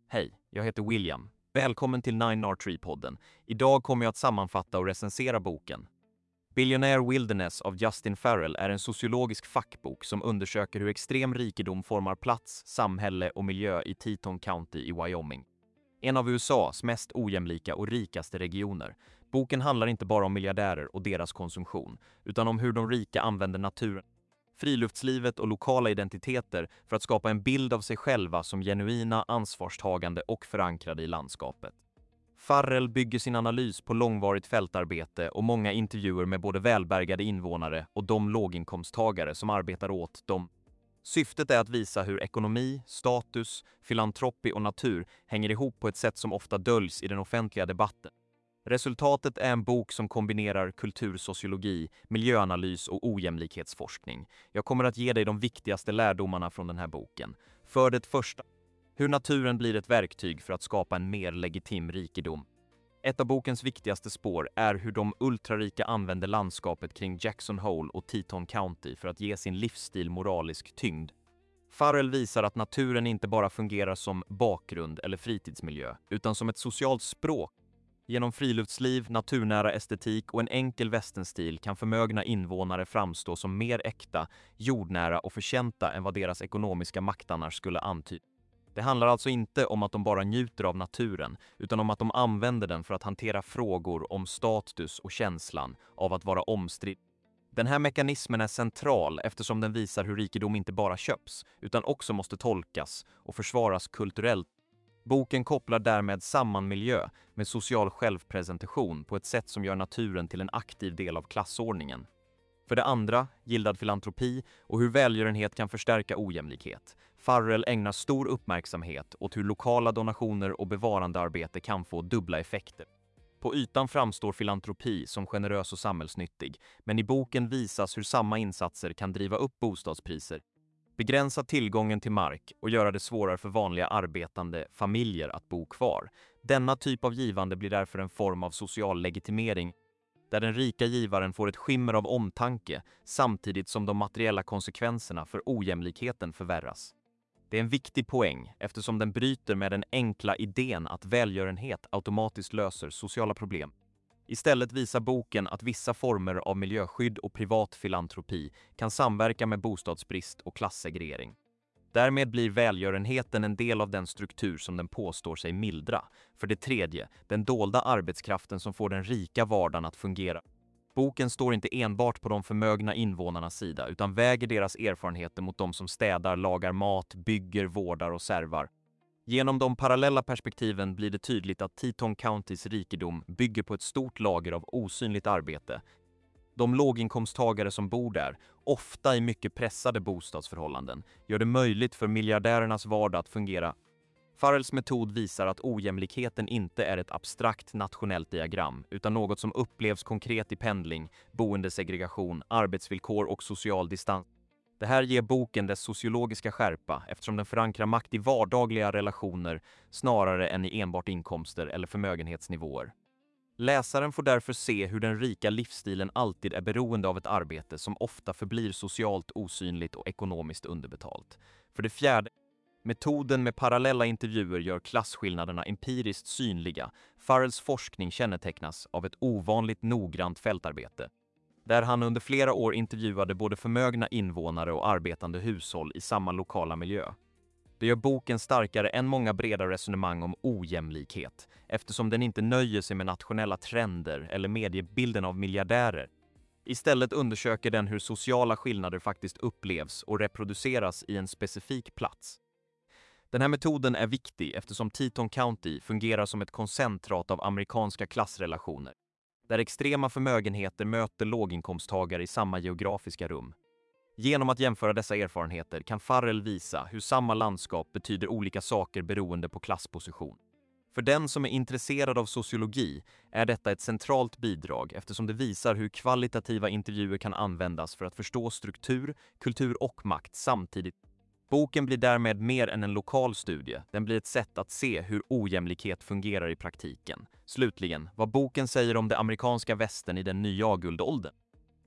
Hej, jag heter William. Välkommen till 9R3-podden. Idag kommer jag att sammanfatta och recensera boken. Billionaire Wilderness av Justin Farrell är en sociologisk fackbok som undersöker hur extrem rikedom formar plats, samhälle och miljö i Teton County i Wyoming. En av USAs mest ojämlika och rikaste regioner. Boken handlar inte bara om miljardärer och deras konsumtion, utan om hur de rika använder naturen, friluftslivet och lokala identiteter för att skapa en bild av sig själva som genuina, ansvarstagande och förankrade i landskapet. Farrell bygger sin analys på långvarigt fältarbete och många intervjuer med både välbärgade invånare och de låginkomsttagare som arbetar åt dem. Syftet är att visa hur ekonomi, status, filantropi och natur hänger ihop på ett sätt som ofta döljs i den offentliga debatten. Resultatet är en bok som kombinerar kultursociologi, miljöanalys och ojämlikhetsforskning. Jag kommer att ge dig de viktigaste lärdomarna från den här boken. För det första, hur naturen blir ett verktyg för att skapa en mer legitim rikedom. Ett av bokens viktigaste spår är hur de ultrarika använder landskapet kring Jackson Hole och Teton County för att ge sin livsstil moralisk tyngd. Farrell visar att naturen inte bara fungerar som bakgrund eller fritidsmiljö, utan som ett socialt språk. Genom friluftsliv, naturnära estetik och en enkel västernstil kan förmögna invånare framstå som mer äkta, jordnära och förtjänta än vad deras ekonomiska makt annars skulle antyda. Det handlar alltså inte om att de bara njuter av naturen, utan om att de använder den för att hantera frågor om status och känslan av att vara omstridd. Den här mekanismen är central eftersom den visar hur rikedom inte bara köps, utan också måste tolkas och försvaras kulturellt. Boken kopplar därmed samman miljö med social självpresentation på ett sätt som gör naturen till en aktiv del av klassordningen. För det andra, gildad filantropi och hur välgörenhet kan förstärka ojämlikhet. Farrell ägnar stor uppmärksamhet åt hur lokala donationer och bevarandearbete kan få dubbla effekter. På ytan framstår filantropi som generös och samhällsnyttig, men i boken visas hur samma insatser kan driva upp bostadspriser, begränsa tillgången till mark och göra det svårare för vanliga arbetande familjer att bo kvar. Denna typ av givande blir därför en form av social legitimering, där den rika givaren får ett skimmer av omtanke samtidigt som de materiella konsekvenserna för ojämlikheten förvärras. Det är en viktig poäng eftersom den bryter med den enkla idén att välgörenhet automatiskt löser sociala problem. Istället visar boken att vissa former av miljöskydd och privat filantropi kan samverka med bostadsbrist och klassegregering. Därmed blir välgörenheten en del av den struktur som den påstår sig mildra. För det tredje, den dolda arbetskraften som får den rika vardagen att fungera. Boken står inte enbart på de förmögna invånarnas sida utan väger deras erfarenheter mot de som städar, lagar mat, bygger, vårdar och servar. Genom de parallella perspektiven blir det tydligt att Teton Countys rikedom bygger på ett stort lager av osynligt arbete. De låginkomsttagare som bor där, ofta i mycket pressade bostadsförhållanden, gör det möjligt för miljardärernas vardag att fungera. Farrells metod visar att ojämlikheten inte är ett abstrakt nationellt diagram, utan något som upplevs konkret i pendling, boendesegregation, arbetsvillkor och social distans. Det här ger boken dess sociologiska skärpa eftersom den förankrar makt i vardagliga relationer snarare än i enbart inkomster eller förmögenhetsnivåer. Läsaren får därför se hur den rika livsstilen alltid är beroende av ett arbete som ofta förblir socialt osynligt och ekonomiskt underbetalt. För det fjärde, metoden med parallella intervjuer gör klasskillnaderna empiriskt synliga. Farrells forskning kännetecknas av ett ovanligt noggrant fältarbete, där han under flera år intervjuade både förmögna invånare och arbetande hushåll i samma lokala miljö. Det gör boken starkare än många breda resonemang om ojämlikhet, eftersom den inte nöjer sig med nationella trender eller mediebilden av miljardärer. Istället undersöker den hur sociala skillnader faktiskt upplevs och reproduceras i en specifik plats. Den här metoden är viktig eftersom Teton County fungerar som ett koncentrat av amerikanska klassrelationer, där extrema förmögenheter möter låginkomsttagare i samma geografiska rum. Genom att jämföra dessa erfarenheter kan Farrell visa hur samma landskap betyder olika saker beroende på klassposition. För den som är intresserad av sociologi är detta ett centralt bidrag eftersom det visar hur kvalitativa intervjuer kan användas för att förstå struktur, kultur och makt samtidigt. Boken blir därmed mer än en lokal studie, den blir ett sätt att se hur ojämlikhet fungerar i praktiken. Slutligen, vad boken säger om det amerikanska västern i den nya guldåldern.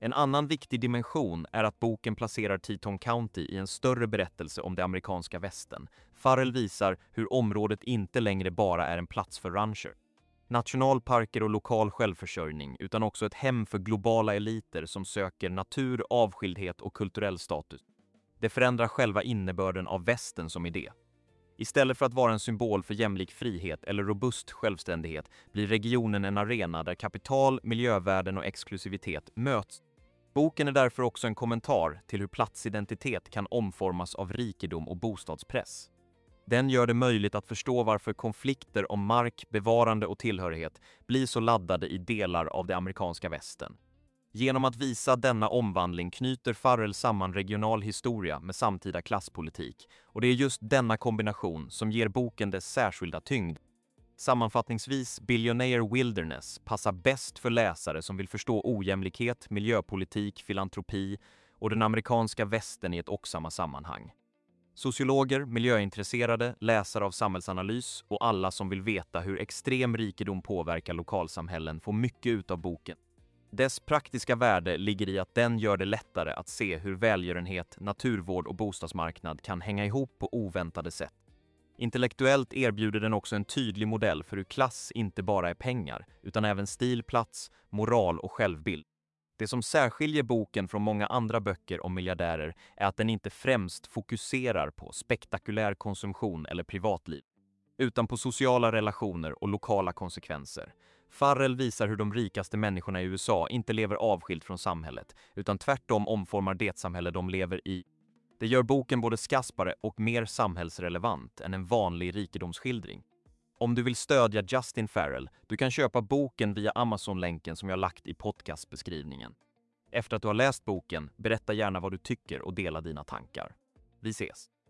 En annan viktig dimension är att boken placerar Teton County i en större berättelse om det amerikanska västern. Farrell visar hur området inte längre bara är en plats för rancher, nationalparker och lokal självförsörjning, utan också ett hem för globala eliter som söker natur, avskildhet och kulturell status. Det förändrar själva innebörden av västern som idé. Istället för att vara en symbol för jämlik frihet eller robust självständighet blir regionen en arena där kapital, miljövärden och exklusivitet möts. Boken är därför också en kommentar till hur platsidentitet kan omformas av rikedom och bostadspress. Den gör det möjligt att förstå varför konflikter om mark, bevarande och tillhörighet blir så laddade i delar av det amerikanska västern. Genom att visa denna omvandling knyter Farrell samman regional historia med samtida klasspolitik, och det är just denna kombination som ger boken dess särskilda tyngd. Sammanfattningsvis, Billionaire Wilderness passar bäst för läsare som vill förstå ojämlikhet, miljöpolitik, filantropi och den amerikanska västern i ett och samma sammanhang. Sociologer, miljöintresserade, läsare av samhällsanalys och alla som vill veta hur extrem rikedom påverkar lokalsamhällen får mycket ut av boken. Dess praktiska värde ligger i att den gör det lättare att se hur välgörenhet, naturvård och bostadsmarknad kan hänga ihop på oväntade sätt. Intellektuellt erbjuder den också en tydlig modell för hur klass inte bara är pengar, utan även stil, plats, moral och självbild. Det som särskiljer boken från många andra böcker om miljardärer är att den inte främst fokuserar på spektakulär konsumtion eller privatliv, utan på sociala relationer och lokala konsekvenser. Farrell visar hur de rikaste människorna i USA inte lever avskilt från samhället, utan tvärtom omformar det samhälle de lever i. Det gör boken både skarpare och mer samhällsrelevant än en vanlig rikedomsskildring. Om du vill stödja Justin Farrell, du kan köpa boken via Amazon-länken som jag lagt i podcastbeskrivningen. Efter att du har läst boken, berätta gärna vad du tycker och dela dina tankar. Vi ses!